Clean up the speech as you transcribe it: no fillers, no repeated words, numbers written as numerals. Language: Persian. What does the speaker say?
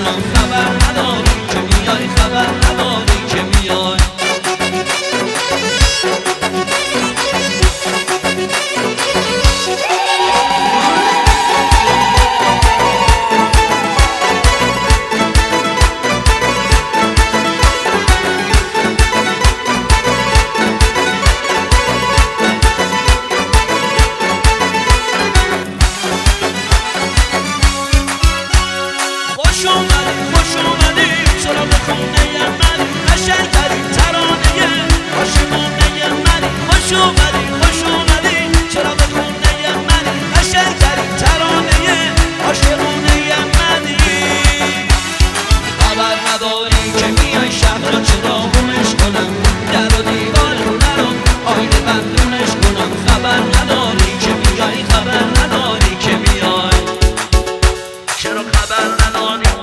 کنم خبر نداری که میای، خبر نداری که میای. خوش اومدی سراغ خونه من، قشنگ‌ترین ترانه عاشقانه من. خوش اومدی سراغ خونه من، قشنگ‌ترین ترانه عاشقانه منی. خبر نداری که میای، شب را چراغونش کنم، در و دیوار خونه رو آینه بندونش کنم. خبر نداری که میای، خبر نداری که میای. چرا خبر نداری؟